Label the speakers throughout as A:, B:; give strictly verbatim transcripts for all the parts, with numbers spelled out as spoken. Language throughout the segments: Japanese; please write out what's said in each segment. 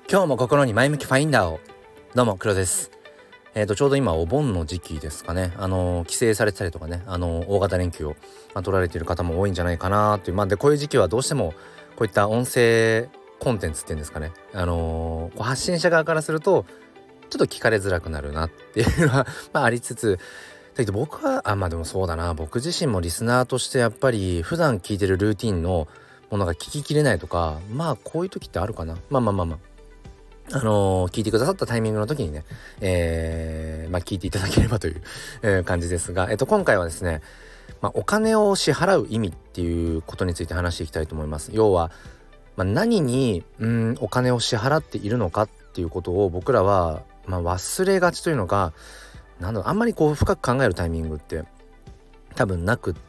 A: 今日も心に前向きファインダーを。どうも黒です。えーとちょうど今お盆の時期ですかね。あのー、帰省されてたりとかね、あのー、大型連休を、まあ、取られている方も多いんじゃないかなという。まあでこういう時期はどうしてもこういった音声コンテンツっていうんですかね、あのー、こう発信者側からするとちょっと聞かれづらくなるなっていうのはまあありつつ、だけど僕はあまあでもそうだな、僕自身もリスナーとしてやっぱり普段聞いてるルーティンのものが聞ききれないとか、まあこういう時ってあるかな。まあまあまあまああのー、聞いてくださったタイミングの時にね、えー、まあ聞いていただければという、えー、感じですが、えっと今回はですね、まあ、お金を支払う意味っていうことについて話していきたいと思います。要は、まあ、何にうんお金を支払っているのかっていうことを僕らは、まあ、忘れがちというのが、なんだろう、あんまりこう深く考えるタイミングって多分なくって、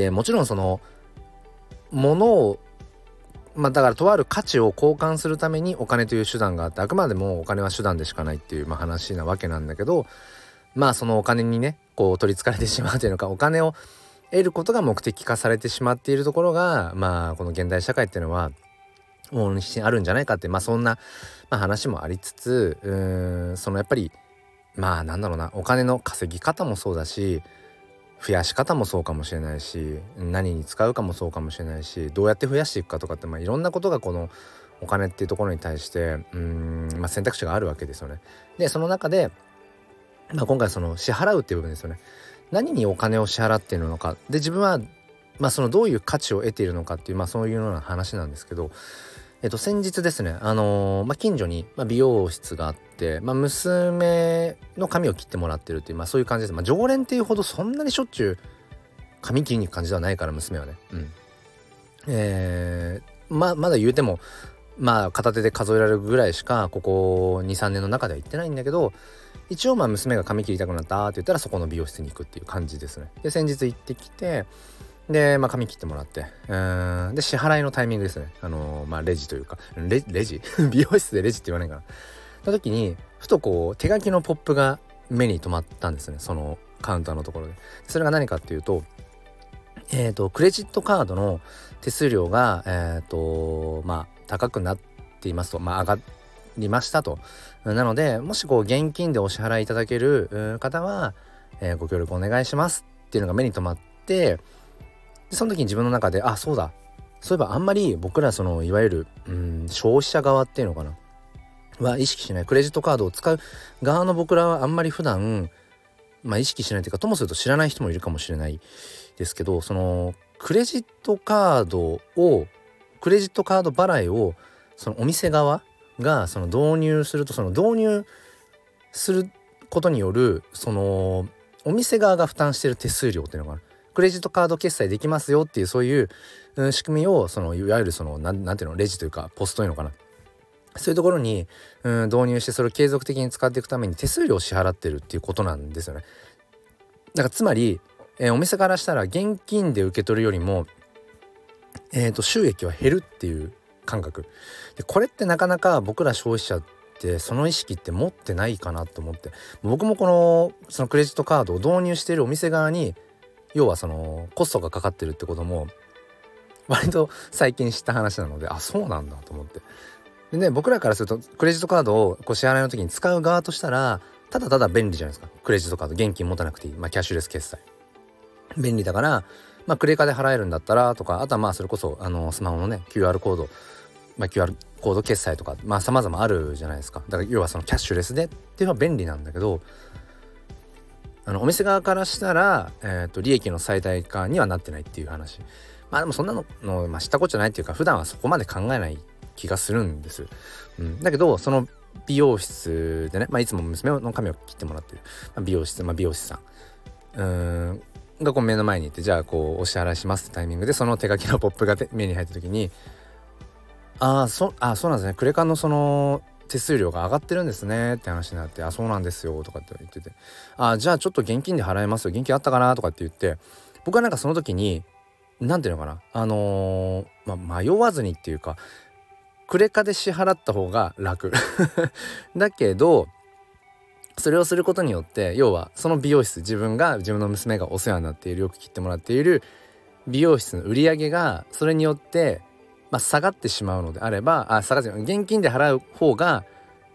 A: もちろんそのものをまあだからとある価値を交換するためにお金という手段があって、あくまでもお金は手段でしかないっていう、まあ、話なわけなんだけど、まあそのお金にねこう取りつかれてしまうというのか、お金を得ることが目的化されてしまっているところが、まあこの現代社会っていうのは往々にしてあるんじゃないかって、まあそんな、まあ、話もありつつ、うーんそのやっぱりまあなんだろうな、お金の稼ぎ方もそうだし、増やし方もそうかもしれないし、何に使うかもそうかもしれないし、どうやって増やしていくかとかって、まあいろんなことがこのお金っていうところに対してうーん、まあ、選択肢があるわけですよね。でその中で、まあ、今回その支払うっていう部分ですよね。何にお金を支払っているのかで、自分はまあそのどういう価値を得ているのかっていう、まあそういうような話なんですけど、えっと先日ですね、あのー、まあ近所に、まあ、美容室があって、まあ娘の髪を切ってもらってるっていう、まあそういう感じです。まあ常連っていうほどそんなにしょっちゅう髪切りに行く感じではないから、娘はね。うん。えー、ままだ言うてもまあ片手で数えられるぐらいしかここ に,さん 年の中では行ってないんだけど、一応まあ娘が髪切りたくなったって言ったらそこの美容室に行くっていう感じですね。で先日行ってきて、でまあ髪切ってもらって、うーんで支払いのタイミングですね。あのー、まあレジというかレレジ美容室でレジって言わないかな。た時にふとこう手書きのポップが目に留まったんですね、そのカウンターのところで。それが何かっていうと、えーとクレジットカードの手数料がえーとまあ高くなっていますと、まあ上がりましたと。なのでもしこう現金でお支払いいただける方は、えー、ご協力お願いしますっていうのが目に留まって、でその時に自分の中で、あ、そうだ、そういえばあんまり僕らそのいわゆるうん消費者側っていうのかなは意識しない、クレジットカードを使う側の僕らはあんまり普段まあ意識しないというか、ともすると知らない人もいるかもしれないですけど、そのクレジットカードをクレジットカード払いをそのお店側がその導入すると、その導入することによるそのお店側が負担している手数料っていうのが、クレジットカード決済できますよっていうそういう、うん、仕組みをそのいわゆるそのな ん, なんていうのレジというかポストというのかな、そういうところに、うん、導入してそれを継続的に使っていくために手数料を支払ってるっていうことなんですよね。だからつまり、えー、お店からしたら現金で受け取るよりも、えー、と収益は減るっていう感覚で、これってなかなか僕ら消費者ってその意識って持ってないかなと思って、僕もこのそのクレジットカードを導入しているお店側に要はそのコストがかかってるってことも割と最近知った話なので、あ、そうなんだと思って。でね、僕らからするとクレジットカードをこう支払いの時に使う側としたらただただ便利じゃないですか。クレジットカード現金持たなくていい、まあキャッシュレス決済便利だから、まあクレカで払えるんだったらとか、あとはまあそれこそあのスマホのね キューアール コード、まあ キューアール コード決済とかまあ様々あるじゃないですか。だから要はそのキャッシュレスでっていうのは便利なんだけど、あのお店側からしたら、えー、と利益の最大化にはなってないっていう話。まあでもそんなのの、まあ、知ったことじゃないっていうか、普段はそこまで考えない気がするんです、うん、だけどその美容室でね、まあ、いつも娘の髪を切ってもらってる、まあ、美容室、まあ、美容師さんうーんがこう目の前にいて、じゃあこうお支払いしますってタイミングでその手書きのポップが目に入った時に、ああそあそうなんですね、クレカのその手数料が上がってるんですねって話になって、あ、そうなんですよとかって言ってて、あ、じゃあちょっと現金で払えますよ、現金あったかなとかって言って、僕はなんかその時になんていうのかな、あのー、まあ迷わずにっていうか、クレカで支払った方が楽だけどそれをすることによって、要はその美容室、自分が自分の娘がお世話になっている、よく切ってもらっている美容室の売り上げがそれによって、まあ、下がってしまうのであれば、あ下がって現金で払う方が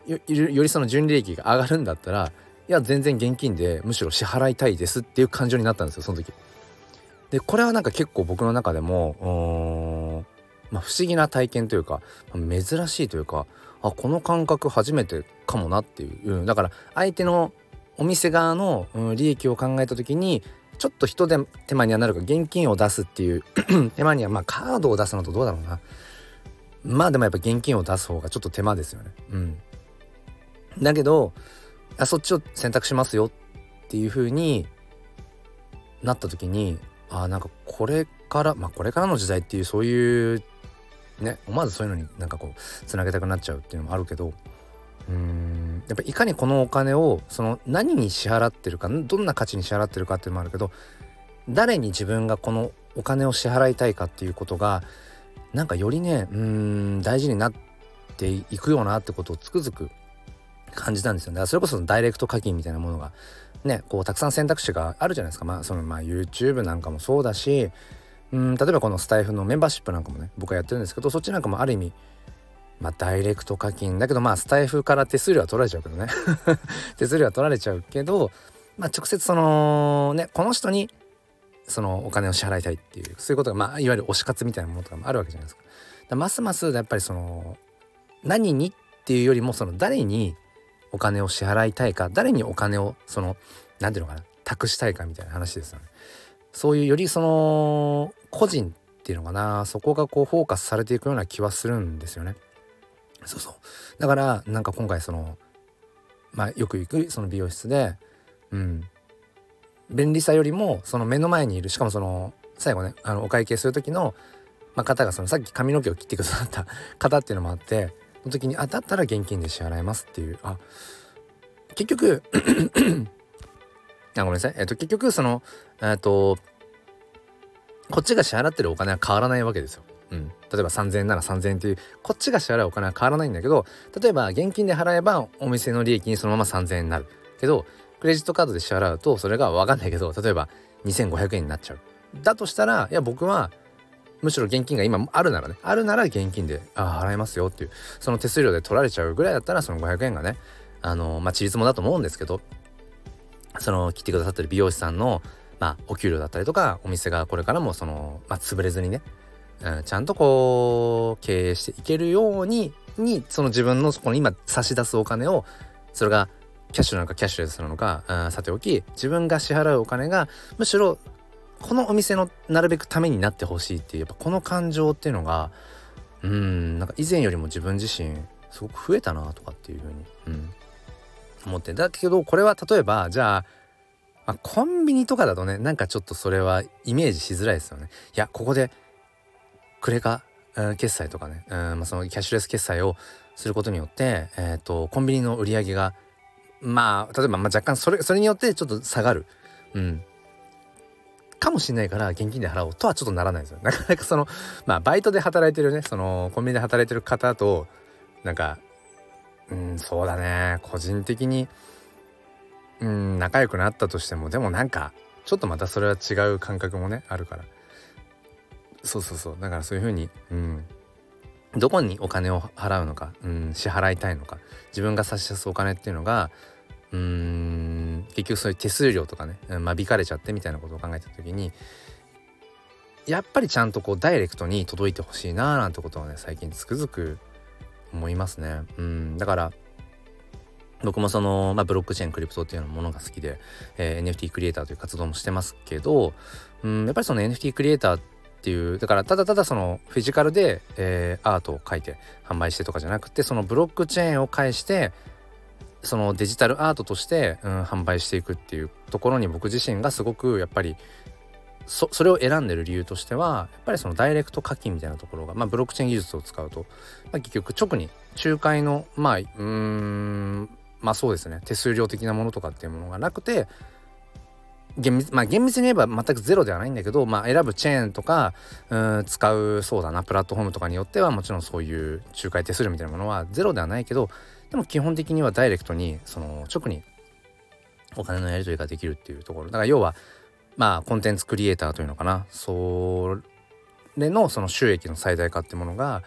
A: よ, よりその純利益が上がるんだったら、いや全然現金でむしろ支払いたいですっていう感情になったんですよ、その時。でこれはなんか結構僕の中でもまあ、不思議な体験というか珍しいというか、あこの感覚初めてかもなっていう、うん、だから相手のお店側の、うん、利益を考えた時にちょっと一手間にはなるか、現金を出すっていう手間には、まあカードを出すのとどうだろうな、まあでもやっぱ現金を出す方がちょっと手間ですよね。うんだけどあそっちを選択しますよっていう風になった時に、あなんかこれからまあこれからの時代っていうそういうね思わずそういうのになんかこうつなげたくなっちゃうっていうのもあるけど、うーんやっぱいかにこのお金をその何に支払ってるか、どんな価値に支払ってるかっていうのもあるけど、誰に自分がこのお金を支払いたいかっていうことがなんかよりねうーん大事になっていくよなってことをつくづく感じたんですよね。だからそれこそダイレクト課金みたいなものがねこうたくさん選択肢があるじゃないですか。まあそのまあ YouTube なんかもそうだし、うん例えばこのスタイフのメンバーシップなんかもね僕はやってるんですけど、そっちなんかもある意味まあダイレクト課金だけど、まあスタイフから手数料は取られちゃうけどね手数料は取られちゃうけど、まあ直接そのねこの人にそのお金を支払いたいっていうそういうことがまあいわゆる推し活みたいなものとかもあるわけじゃないですか。だからますますやっぱりその何にっていうよりもその誰にお金を支払いたいか、誰にお金をそのなんていうのかな託したいかみたいな話ですよね。そういうよりその個人っていうのかな、そこがこうフォーカスされていくような気はするんですよね。そうそうだからなんか今回そのまあよく行くその美容室でうん便利さよりもその目の前にいる、しかもその最後ねあのお会計する時の、まあ、方がそのさっき髪の毛を切ってくださった方っていうのもあって、その時にあだったら現金で支払いますっていう、あ結局あごめんなさいえっと結局そのえっとこっちが支払ってるお金は変わらないわけですよ。うん、例えばさんぜんえんならさんぜんえんっていうこっちが支払うお金は変わらないんだけど、例えば現金で払えばお店の利益にそのままさんぜんえんになるけど、クレジットカードで支払うとそれが分かんないけど例えばにせんごひゃくえんになっちゃう。だとしたらいや僕はむしろ現金が今あるならねあるなら現金であ払いますよっていう、その手数料で取られちゃうぐらいだったらそのごひゃくえんがねあのまあちりつもだと思うんですけど、その切ってくださってる美容師さんのまあお給料だったりとかお店がこれからもそのまあ潰れずにね、うん、ちゃんとこう経営していけるようににその自分のそこの今差し出すお金を、それがキャッシュなのかキャッシュレスなのかあさておき、自分が支払うお金がむしろこのお店のなるべくためになってほしいっていうやっぱこの感情っていうのがうーんなんか以前よりも自分自身すごく増えたなとかっていう風に、うん、思って。だけどこれは例えばじゃあ、まあ、コンビニとかだとねなんかちょっとそれはイメージしづらいですよね。いやここでクレカ、うん、決済とかね、うんまあ、そのキャッシュレス決済をすることによって、えーと、コンビニの売り上げがまあ例えばまあ若干それそれによってちょっと下がる、うん、かもしれないから現金で払おうとはちょっとならないですよ。なかなかそのまあバイトで働いてるねそのコンビニで働いてる方となんかうんそうだね個人的にうん仲良くなったとしてもでもなんかちょっとまたそれは違う感覚もねあるから、そうそうそうだからそういう風にうんどこにお金を払うのか、うん、支払いたいのか、自分が差し出すお金っていうのがうーん結局そういう手数料とかね間引かれちゃってみたいなことを考えた時にやっぱりちゃんとこうダイレクトに届いてほしいなーなんてことはね最近つくづく思いますね。うんだから僕もその、まあ、ブロックチェーンクリプトっていうようなものが好きで、えー、エヌエフティー クリエイターという活動もしてますけど、うんやっぱりその エヌエフティー クリエイターっていうだからただただそのフィジカルで、えー、アートを描いて販売してとかじゃなくて、そのブロックチェーンを介してそのデジタルアートとして、うん、販売していくっていうところに僕自身がすごくやっぱり そ, それを選んでる理由としてはやっぱりそのダイレクト課金みたいなところが、まあ、ブロックチェーン技術を使うと、まあ、結局直に仲介のまあうーんまあそうですね手数料的なものとかっていうものがなくて厳密まあ厳密に言えば全くゼロではないんだけど、まあ選ぶチェーンとかうん使うそうだなプラットフォームとかによってはもちろんそういう仲介手数料みたいなものはゼロではないけど、でも基本的にはダイレクトにその直にお金のやり取りができるっていうところだから、要はまあコンテンツクリエイターというのかな、それのその収益の最大化ってものが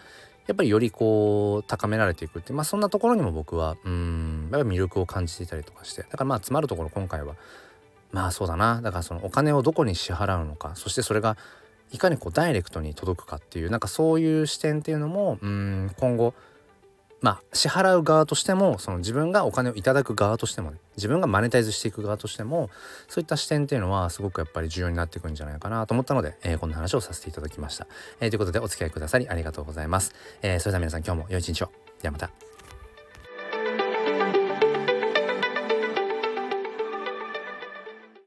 A: やっぱりよりこう高められていくっていう、まあそんなところにも僕はうんやっぱり魅力を感じていたりとかして、だからまあ詰まるところ今回はまあそうだな、だからそのお金をどこに支払うのか、そしてそれがいかにこうダイレクトに届くかっていう、なんかそういう視点っていうのもうん今後まあ支払う側としても、その自分がお金をいただく側としてもね、自分がマネタイズしていく側としても、そういった視点っていうのはすごくやっぱり重要になってくるんじゃないかなと思ったので、えー、こんな話をさせていただきました、えー、ということでお付き合いくださりありがとうございます、えー、それでは皆さん今日も良い一日を。ではまた。